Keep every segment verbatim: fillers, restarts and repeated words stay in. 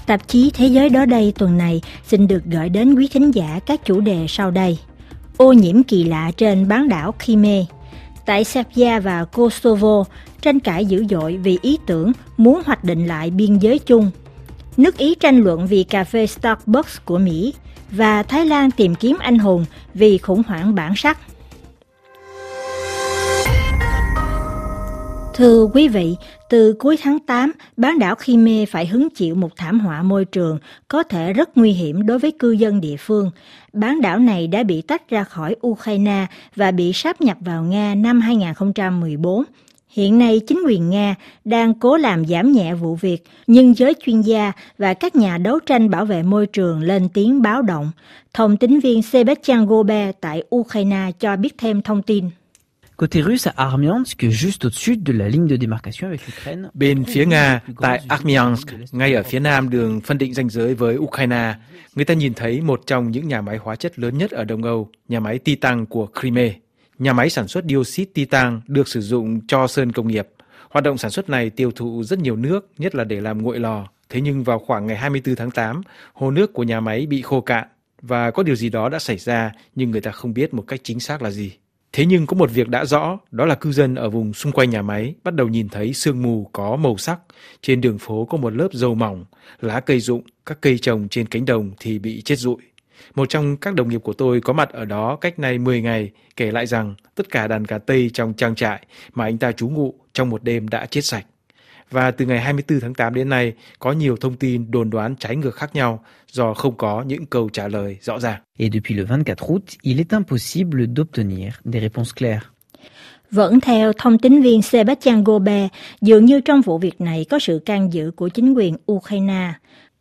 Tạp chí Thế giới đó đây tuần này xin được gửi đến quý thính giả các chủ đề sau đây. Ô nhiễm kỳ lạ trên bán đảo Crimea. Tại Serbia và Kosovo, tranh cãi dữ dội vì ý tưởng muốn hoạch định lại biên giới chung. Nước Ý tranh luận vì cà phê Starbucks của Mỹ. Và Thái Lan tìm kiếm anh hùng vì khủng hoảng bản sắc. Thưa quý vị, từ cuối tháng tám, bán đảo Crimea phải hứng chịu một thảm họa môi trường có thể rất nguy hiểm đối với cư dân địa phương. Bán đảo này đã bị tách ra khỏi Ukraine và bị sáp nhập vào Nga năm hai không một bốn. Hiện nay, chính quyền Nga đang cố làm giảm nhẹ vụ việc, nhưng giới chuyên gia và các nhà đấu tranh bảo vệ môi trường lên tiếng báo động. Thông tín viên Sebastian Gobe tại Ukraine cho biết thêm thông tin. Côté russe à Armiansk, juste au-dessus de la ligne de démarcation avec Ukraine. Bên phía Nga, tại Armiansk, ngay ở phía nam đường phân định ranh giới với Ukraine, người ta nhìn thấy một trong những nhà máy hóa chất lớn nhất ở Đông Âu, nhà máy Titan của Crimea. Nhà máy sản xuất dioxide titan được sử dụng cho sơn công nghiệp. Hoạt động sản xuất này tiêu thụ rất nhiều nước, nhất là để làm nguội lò. Thế nhưng vào khoảng ngày hai mươi tư tháng tám, hồ nước của nhà máy bị khô cạn và có điều gì đó đã xảy ra nhưng người ta không biết một cách chính xác là gì. Thế nhưng có một việc đã rõ, đó là cư dân ở vùng xung quanh nhà máy bắt đầu nhìn thấy sương mù có màu sắc. Trên đường phố có một lớp dầu mỏng, lá cây rụng, các cây trồng trên cánh đồng thì bị chết rụi. Một trong các đồng nghiệp của tôi có mặt ở đó cách nay mười ngày kể lại rằng tất cả đàn gà Tây trong trang trại mà anh ta trú ngụ trong một đêm đã chết sạch. Và từ ngày hai mươi tư tháng tám đến nay có nhiều thông tin đồn đoán trái ngược khác nhau do không có những câu trả lời rõ ràng. Et depuis le vingt-quatre août, il est impossible d'obtenir des réponses claires. Vẫn theo thông tín viên Sebastian Gobe, dường như trong vụ việc này có sự can dự của chính quyền Ukraine.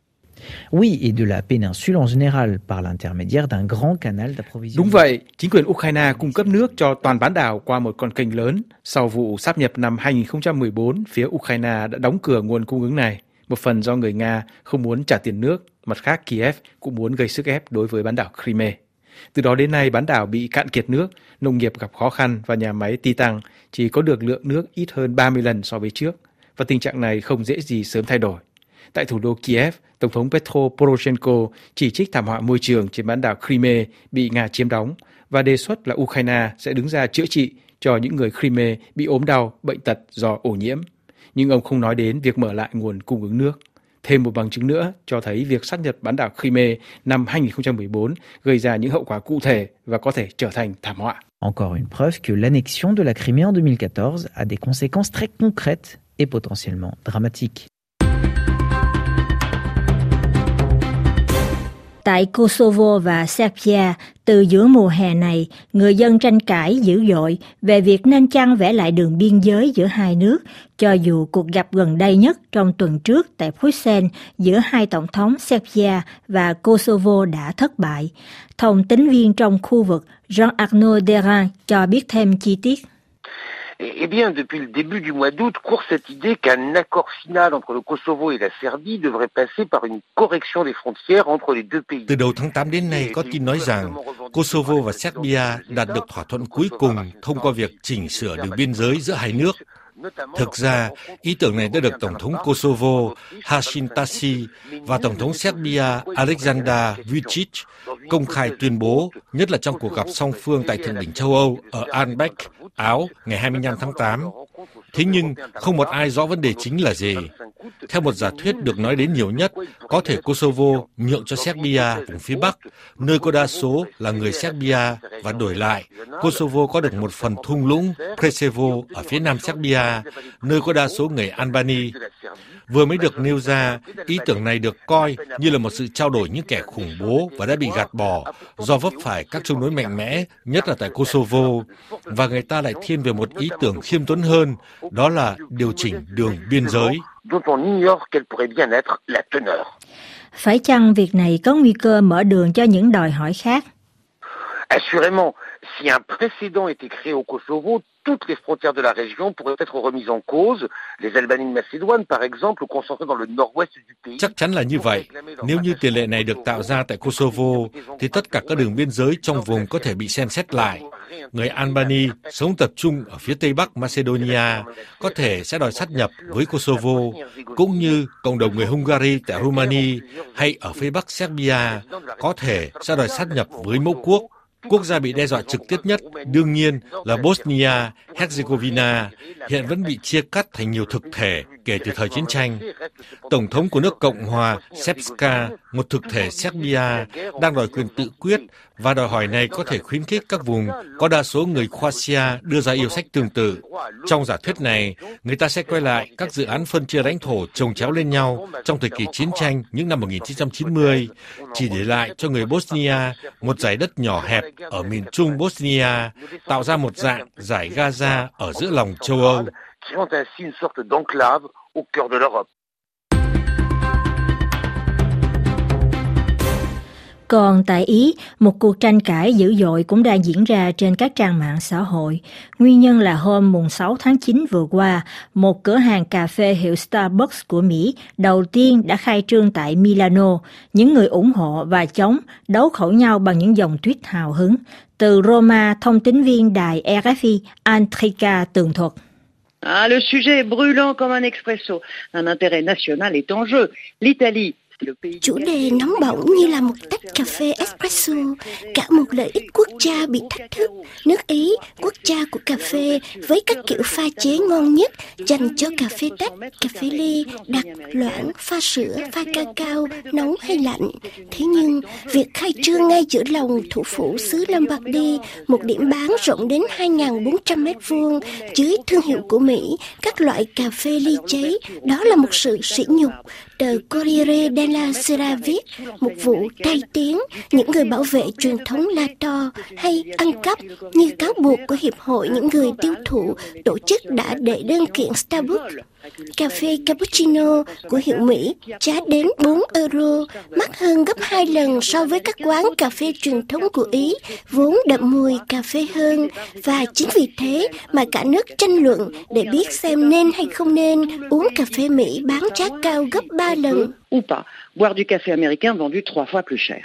Oui, et de la péninsule en général par l'intermédiaire d'un grand canal d'approvisionnement. Đúng vậy, chính quyền Ukraine cung cấp nước cho toàn bán đảo qua một con kênh lớn. Sau vụ sáp nhập năm hai không một bốn, phía Ukraine đã đóng cửa nguồn cung ứng này, một phần do người Nga không muốn trả tiền nước, mặt khác Kiev cũng muốn gây sức ép đối với bán đảo Crimea. Từ đó đến nay bán đảo bị cạn kiệt nước, nông nghiệp gặp khó khăn và nhà máy Titan chỉ có được lượng nước ít hơn ba mươi lần so với trước, và tình trạng này không dễ gì sớm thay đổi. Tại thủ đô Kiev, Tổng thống Petro Poroshenko chỉ trích thảm họa môi trường trên bán đảo Crimea bị Nga chiếm đóng và đề xuất là Ukraine sẽ đứng ra chữa trị cho những người Crimea bị ốm đau, bệnh tật do ô nhiễm. Nhưng ông không nói đến việc mở lại nguồn cung ứng nước. Thêm một bằng chứng nữa cho thấy việc sát nhập bán đảo Crimea năm hai không một bốn gây ra những hậu quả cụ thể và có thể trở thành thảm họa. Encore une preuve que l'annexion de la Crimée en deux mille quatorze a des conséquences très concrètes et potentiellement dramatiques. Tại Kosovo và Serbia, từ giữa mùa hè này, người dân tranh cãi dữ dội về việc nên chăng vẽ lại đường biên giới giữa hai nước, cho dù cuộc gặp gần đây nhất trong tuần trước tại Bruxelles giữa hai tổng thống Serbia và Kosovo đã thất bại. Thông tín viên trong khu vực Jean-Arnaud Derin cho biết thêm chi tiết. Eh bien, depuis le début du mois d'août, court cette idée qu'un accord final entre le Kosovo et la Serbie devrait passer par une correction des frontières entre les deux pays. Từ đầu tháng tám đến nay, có tin nói rằng Kosovo và Serbia đạt được thỏa thuận cuối cùng thông qua việc chỉnh sửa đường biên giới giữa hai nước. Thực ra, ý tưởng này đã được Tổng thống Kosovo Hashim Thaci và Tổng thống Serbia Aleksandar Vučić công khai tuyên bố, nhất là trong cuộc gặp song phương tại Thượng đỉnh châu Âu ở Albank, Áo, ngày hai mươi lăm tháng tám. Thế nhưng, không một ai rõ vấn đề chính là gì. Theo một giả thuyết được nói đến nhiều nhất, có thể Kosovo nhượng cho Serbia vùng phía Bắc, nơi có đa số là người Serbia, và đổi lại, Kosovo có được một phần thung lũng Preševo ở phía nam Serbia, nơi có đa số người Albany. Vừa mới được nêu ra, ý tưởng này được coi như là một sự trao đổi những kẻ khủng bố và đã bị gạt bỏ do vấp phải các chống đối mạnh mẽ, nhất là tại Kosovo, và người ta lại thiên về một ý tưởng khiêm tốn hơn, đó là điều chỉnh đường biên giới. Phải chăng việc này có nguy cơ mở đường cho những đòi hỏi khác? Assurément, si un précédent était créé au Kosovo, toutes les frontières de la région pourraient être remises en cause. Les Albanies de Macédoine, par exemple, concentrées dans le nord-ouest du pays. Chắc chắn là như vậy. Nếu như tiền lệ này được tạo ra tại Kosovo, thì tất cả các đường biên giới trong vùng có thể bị xem xét lại. Người Albany sống tập trung ở phía tây bắc Macedonia có thể sẽ đòi sát nhập với Kosovo, cũng như cộng đồng người Hungary tại Romania hay ở phía bắc Serbia có thể sẽ đòi sát nhập với mẫu quốc. Quốc gia bị đe dọa trực tiếp nhất đương nhiên là Bosnia-Herzegovina, hiện vẫn bị chia cắt thành nhiều thực thể kể từ thời chiến tranh. Tổng thống của nước Cộng hòa Srpska, một thực thể Serbia, đang đòi quyền tự quyết và đòi hỏi này có thể khuyến khích các vùng có đa số người Croatia đưa ra yêu sách tương tự. Trong giả thuyết này, người ta sẽ quay lại các dự án phân chia lãnh thổ chồng chéo lên nhau trong thời kỳ chiến tranh những năm một nghìn chín trăm chín mươi, chỉ để lại cho người Bosnia một dải đất nhỏ hẹp ở miền trung Bosnia, tạo ra một dạng giải Gaza ở giữa lòng châu Âu. Còn tại Ý, một cuộc tranh cãi dữ dội cũng đang diễn ra trên các trang mạng xã hội. Nguyên nhân là hôm mùng sáu tháng chín vừa qua, một cửa hàng cà phê hiệu Starbucks của Mỹ đầu tiên đã khai trương tại Milano. Những người ủng hộ và chống đấu khẩu nhau bằng những dòng tweet hào hứng. Từ Roma, thông tín viên đài R F I Antrika tường thuật. Ah, le sujet est brûlant comme un expresso. Un intérêt national est en jeu. L'Italie. Chủ đề nóng bỏng như là một tách cà phê espresso, cả một lợi ích quốc gia bị thách thức. Nước Ý, quốc gia của cà phê với các kiểu pha chế ngon nhất dành cho cà phê tách, cà phê ly, đặc, loãng, pha sữa, pha cacao, nóng hay lạnh. Thế nhưng, việc khai trương ngay giữa lòng thủ phủ xứ Lombardy, một điểm bán rộng đến hai nghìn bốn trăm mét vuông, dưới thương hiệu của Mỹ, các loại cà phê ly cháy, đó là một sự sỉ nhục. Tờ Corriere della Sera viết, một vụ tai tiếng, những người bảo vệ truyền thống la to hay ăn cắp như cáo buộc của Hiệp hội những người tiêu thụ tổ chức đã đệ đơn kiện Starbucks. Cà phê cappuccino của hiệu Mỹ giá đến bốn euro, mắc hơn gấp hai lần so với các quán cà phê truyền thống của Ý, vốn đậm mùi cà phê hơn. Và chính vì thế mà cả nước tranh luận để biết xem nên hay không nên uống cà phê Mỹ bán giá cao gấp ba lần. Ou pas, boire du café américain vendu trois fois plus cher.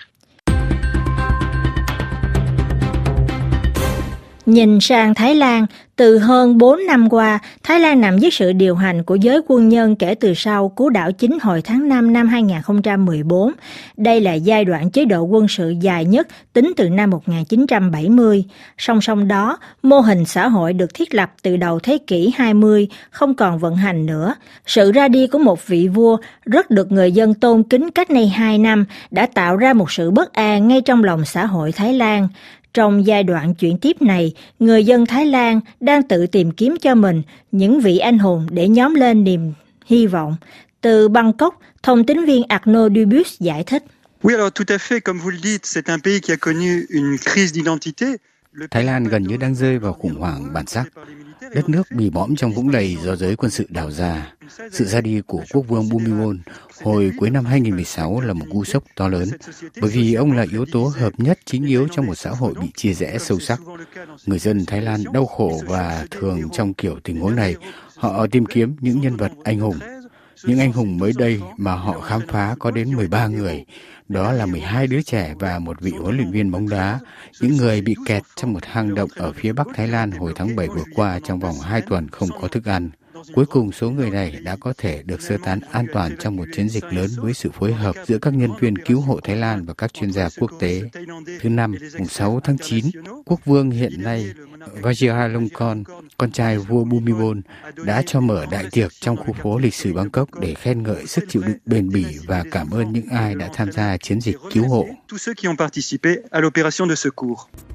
Nhìn sang Thái Lan, từ hơn bốn năm qua, Thái Lan nằm dưới sự điều hành của giới quân nhân kể từ sau cú đảo chính hồi tháng năm năm hai nghìn không trăm mười bốn. Đây là giai đoạn chế độ quân sự dài nhất tính từ năm một nghìn chín trăm bảy mươi. Song song đó, mô hình xã hội được thiết lập từ đầu thế kỷ hai mươi không còn vận hành nữa. Sự ra đi của một vị vua rất được người dân tôn kính cách đây hai năm đã tạo ra một sự bất an ngay trong lòng xã hội Thái Lan. Trong giai đoạn chuyển tiếp này, người dân Thái Lan đang tự tìm kiếm cho mình những vị anh hùng để nhóm lên niềm hy vọng. Từ Bangkok, thông tín viên Arnaud Dubus giải thích. Oui, alors tout à fait, comme vous le dites, c'est un pays qui a connu une crise d'identité. Thái Lan gần như đang rơi vào khủng hoảng bản sắc. Đất nước bị bõm trong vũng lầy do giới quân sự đào ra. Sự ra đi của quốc vương Bhumibol hồi cuối năm hai nghìn không trăm mười sáu là một cú sốc to lớn, bởi vì ông là yếu tố hợp nhất chính yếu trong một xã hội bị chia rẽ sâu sắc. Người dân Thái Lan đau khổ và thường trong kiểu tình huống này, họ tìm kiếm những nhân vật anh hùng. Những anh hùng mới đây mà họ khám phá có đến mười ba người, đó là mười hai đứa trẻ và một vị huấn luyện viên bóng đá, những người bị kẹt trong một hang động ở phía bắc Thái Lan hồi tháng bảy vừa qua trong vòng hai tuần không có thức ăn. Cuối cùng số người này đã có thể được sơ tán an toàn trong một chiến dịch lớn với sự phối hợp giữa các nhân viên cứu hộ Thái Lan và các chuyên gia quốc tế. Thứ năm, mùng sáu tháng chín, quốc vương hiện nay Vajiralongkorn, con trai vua Bhumibol, đã cho mở đại tiệc trong khu phố lịch sử Bangkok để khen ngợi sức chịu đựng bền bỉ và cảm ơn những ai đã tham gia chiến dịch cứu hộ.